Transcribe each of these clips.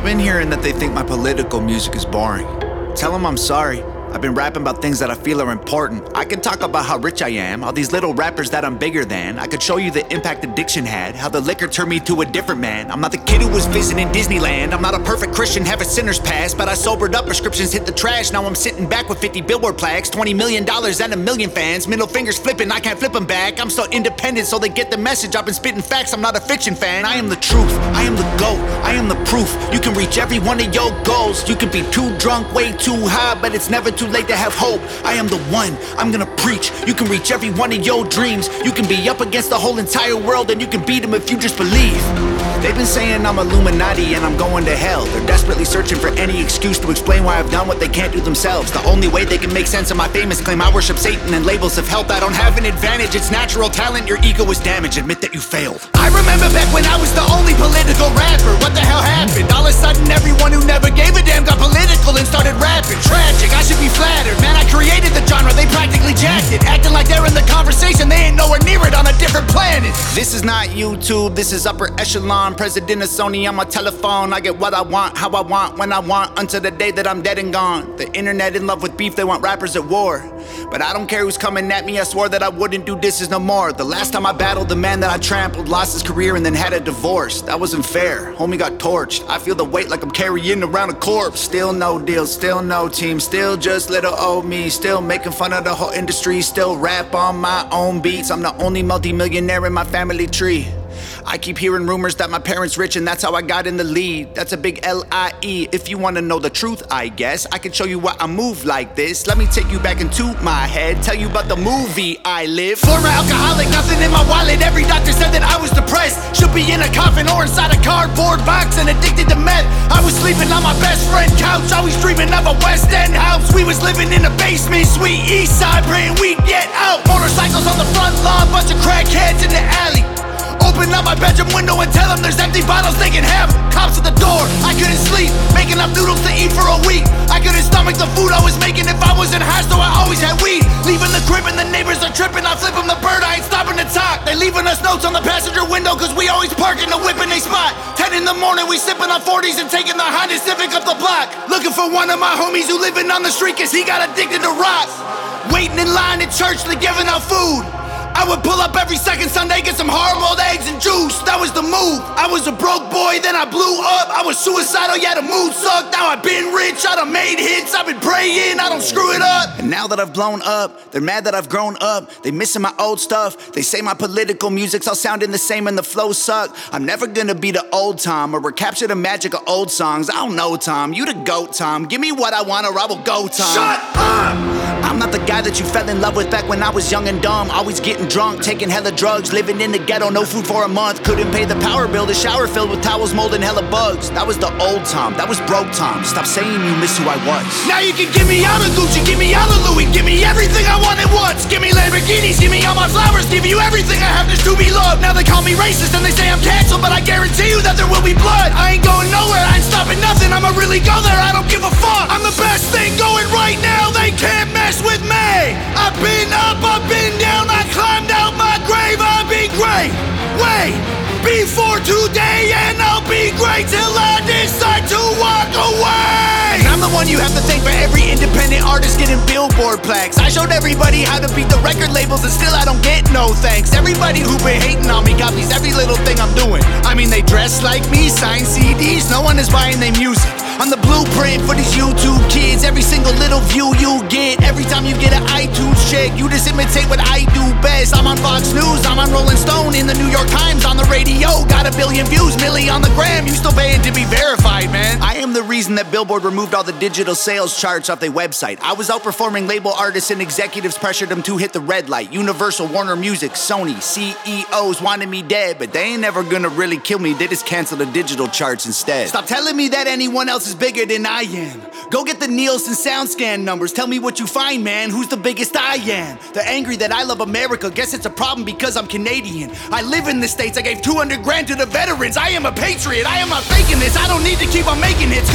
I've been hearing that they think my political music is boring. Tell them I'm sorry. I've been rapping about things that I feel are important. I could talk about how rich I am, all these little rappers that I'm bigger than. I could show you the impact addiction had, how the liquor turned me to a different man. I'm not the kid who was visiting Disneyland. I'm not a perfect Christian, have a sinner's past, but I sobered up, prescriptions hit the trash. Now I'm sitting back with 50 billboard plaques, $20 million and a million fans. Middle fingers flipping, I can't flip them back. I'm so independent so they get the message. I've been spitting facts, I'm not a fiction fan. I am the truth, I am the GOAT, I am the proof. You can reach every one of your goals. You can be too drunk, way too high, but it's never too late to have hope. I am the one, I'm gonna preach. You can reach every one of your dreams. You can be up against the whole entire world and you can beat them if you just believe. They've been saying I'm Illuminati and I'm going to hell. They're desperately searching for any excuse to explain why I've done what they can't do themselves. The only way they can make sense of my famous claim I worship Satan and labels of health. I don't have an advantage, it's natural talent. Your ego is damaged, admit that you failed. I remember back when I was the only political rapper. What the hell happened? All of a sudden everyone who never gave a damn got political and started rapping. Tragic, I should be flattered. Man, I created the genre, they practically jacked it. Acting like they're in the conversation, they ain't nowhere near it, on a different planet. This is not YouTube, this is upper echelon. President of Sony on my telephone. I get what I want, how I want, when I want, until the day that I'm dead and gone. The internet in love with beef, they want rappers at war. But I don't care who's coming at me, I swore that I wouldn't do disses no more. The last time I battled the man that I trampled, lost his career and then had a divorce. That wasn't fair, homie got torched. I feel the weight like I'm carrying around a corpse. Still no deal, still no team, still just little old me. Still making fun of the whole industry, still rap on my own beats. I'm the only multi-millionaire in my family tree. I keep hearing rumors that my parents rich and that's how I got in the lead. That's a big L-I-E. If you wanna know the truth, I guess I can show you why I move like this. Let me take you back into my head, tell you about the movie I live. Former alcoholic, nothing in my wallet. Every doctor said that I was depressed. Should be in a coffin or inside a cardboard box and addicted to meth. I was sleeping on my best friend couch, always dreaming of a West End house. We was living in a basement, sweet east side, praying we'd get out. Motorcycles on the front lawn, bunch of crackheads in the alley. Open up my bedroom window and tell them there's empty bottles they can have. Cops at the door, I couldn't sleep, making up noodles to eat for a week. I couldn't stomach the food I was making if I wasn't high, so I always had weed. Leaving the crib and the neighbors are tripping, I flip them the bird, I ain't stopping to talk. They leaving us notes on the passenger window cause we always park in the whip in they spot. 10 in the morning we sipping on 40s and taking the Honda Civic up the block. Looking for one of my homies who living on the street cause he got addicted to rock. Waiting in line at church, they giving out food. I would pull up every second Sunday, get some hard-boiled eggs and juice. That was the move. I was a broke boy, then I blew up. I was suicidal, yeah, the mood sucked. Now I've been rich, I done made hits. I've been praying, I don't screw it up. And now that I've blown up, they're mad that I've grown up. They missing my old stuff. They say my political music's all sounding the same and the flows suck. I'm never gonna be the old Tom or recapture the magic of old songs. I don't know, Tom. You the GOAT, Tom. Give me what I want or I will go, Tom. Shut up! I'm not the guy that you fell in love with back when I was young and dumb. Always getting drunk, taking hella drugs, living in the ghetto, no food for a month. Couldn't pay the power bill, the shower filled with towels molding hella bugs. That was the old Tom, that was broke Tom. Stop saying you miss who I was. Now you can give me all the Gucci, give me all the Louis, give me everything I want at once. Give me Lamborghinis, give me all my flowers, give you everything I have just to be loved. Now they call me racist and they say I'm canceled, but I guarantee you that there will be blood. I ain't going nowhere, I ain't stopping nothing, I'ma really go there, I don't give a fuck. I'm the best thing going right now, they can't mess with me. I've been up, I've been down, I climbed out my grave, I'll be great. Wait, before today, and I'll be great till I decide to walk away. And I'm the one you have to thank for every independent artist getting billboard plaques. I showed everybody how to beat the record labels and still I don't get no thanks. Everybody who been hating on me copies every little thing I'm doing. I mean they dress like me, sign CDs, no one is buying their music. I'm the blueprint for these YouTube kids. Every single little view you get, every time you get an iTunes check, you just imitate what I do best. I'm on Fox News, I'm on Rolling Stone, in the New York Times, on the radio. Got 1 billion views, milli on the gram. You still paying to be verified, man. I am the reason that Billboard removed all the digital sales charts off their website. I was outperforming label artists and executives pressured them to hit the red light. Universal, Warner Music, Sony, CEOs wanted me dead, but they ain't never gonna really kill me. They just cancel the digital charts instead. Stop telling me that anyone else is bigger than I am. Go get the Nielsen SoundScan numbers. Tell me what you find, man. Who's the biggest I am? They're angry that I love America. Guess it's a problem because I'm Canadian. I live in the States. I gave 200 grand to the veterans. I am a patriot. I am not faking this. I don't need to keep on making hits.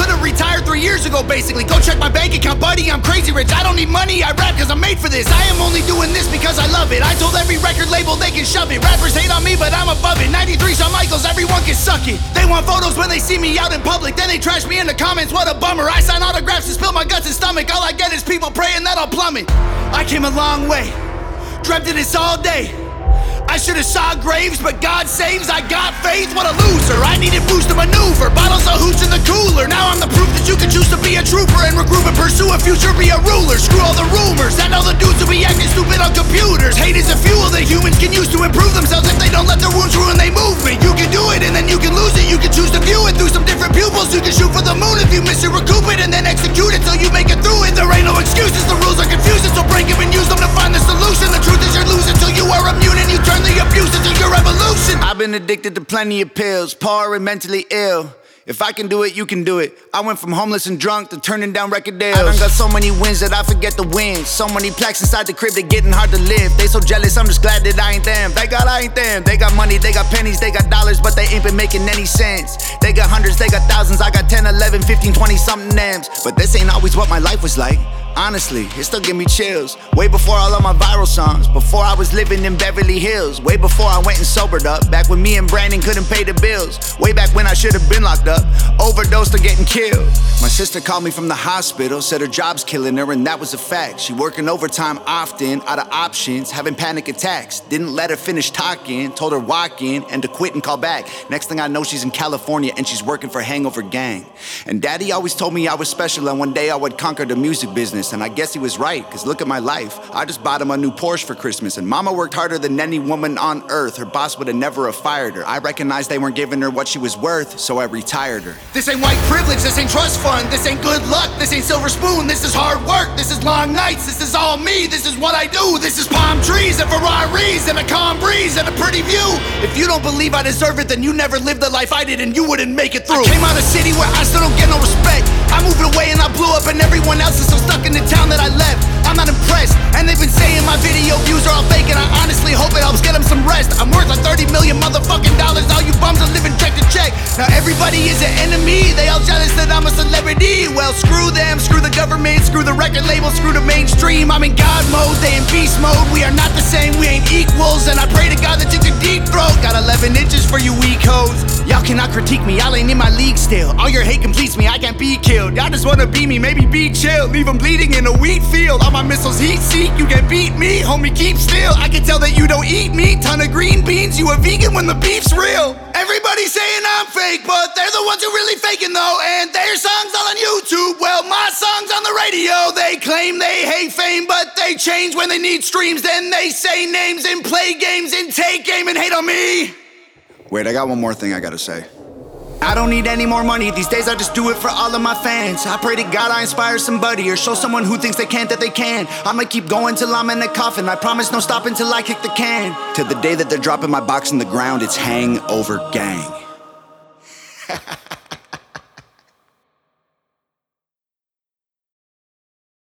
could've retired 3 years ago, basically. Go check my bank account, buddy, I'm crazy rich. I don't need money, I rap cause I'm made for this. I am only doing this because I love it. I told every record label they can shove it. Rappers hate on me, but I'm above it. 93 Shawn Michaels, everyone can suck it. They want photos when they see me out in public, then they trash me in the comments, what a bummer. I sign autographs and spill my guts and stomach. All I get is people praying that I'll plummet. I came a long way, dreamt of this all day. I should've saw graves, but God saves. I got faith, what a loser. I needed boost to maneuver, bottles of hooch in the cooler. Now I'm the proof that you can choose to be a trooper and regroup and pursue a future, be a ruler. Screw all the rumors, and all the dudes who be acting stupid on computers. Hate is a fuel that humans can use to improve themselves if they don't let their wounds ruin their movement. You can do it and then you can lose it. You can choose to view it through some different pupils. You can shoot for the moon if you miss it, recoup it, and then execute it till you make it through it. There ain't no excuses, the rules are confusing, so break them and use them to find the solution. The truth is you're losing till you are immune and you turn the abuse into your revolution. I've been addicted to plenty of pills, poor and mentally ill. If I can do it, you can do it. I went from homeless and drunk to turning down record deals. I done got so many wins that I forget the wins. So many plaques inside the crib, they getting hard to live. They so jealous, I'm just glad that I ain't them. Thank God I ain't them. They got money, they got pennies, they got dollars, but they ain't been making any sense. They got hundreds, they got thousands, I got 10, 11, 15, 20 something M's. But this ain't always what my life was like. Honestly, it still give me chills. Way before all of my viral songs, before I was living in Beverly Hills, way before I went and sobered up, back when me and Brandon couldn't pay the bills, way back when I should have been locked up, overdosed or getting killed. My sister called me from the hospital, said her job's killing her, and that was a fact. She working overtime often, out of options, having panic attacks. Didn't let her finish talking, told her walk in and to quit and call back. Next thing I know, she's in California and she's working for Hangover Gang. And Daddy always told me I was special and one day I would conquer the music business. And I guess he was right, cause look at my life. I just bought him a new Porsche for Christmas, and Mama worked harder than any woman on earth. Her boss would have never have fired her. I recognized they weren't giving her what she was worth, so I retired her. This ain't white privilege, this ain't trust fund, this ain't good luck, this ain't silver spoon, this is hard work, this is long nights, this is all me, this is what I do, this is palm trees and Ferraris and a calm breeze and a pretty view. If you don't believe I deserve it, then you never lived the life I did and you wouldn't make it through. I came out of a city where I still don't get no respect. I moved away and I blew up and everyone else is still stuck in the town that I left. I'm not impressed, and they've been saying my video views are all fake, and I honestly hope it helps get them some rest. I'm worth like 30 million motherfucking dollars, all you bums are living check to check. Now everybody is an enemy, they all jealous that I'm a celebrity. Well, screw them, screw the government, screw the record label, screw the mainstream. I'm in God mode, they in beast mode. We are not the same, we ain't equals, and I pray to God that you can deep throat. Got 11 inches for you weak hoes. Y'all cannot critique me, y'all ain't in my league still. All your hate completes me, I can't be killed. Y'all just wanna be me, maybe be chill. Leave them bleeding in a wheat field. All my missiles heat seek, you can beat me. Homie, keep still, I can tell that you don't eat meat. Ton of green beans, you a vegan when the beef's real. Everybody's saying I'm fake, but they're the ones who really faking though. And their songs all on YouTube, well my song's on the radio. They claim they hate fame, but they change when they need streams. Then they say names and play games and take game and hate on me. Wait, I got one more thing I gotta say. I don't need any more money, these days I just do it for all of my fans. I pray to God I inspire somebody or show someone who thinks they can't that they can. I'ma keep going till I'm in the coffin, I promise no stopping till I kick the can. Till the day that they're dropping my box in the ground, it's Hangover Gang.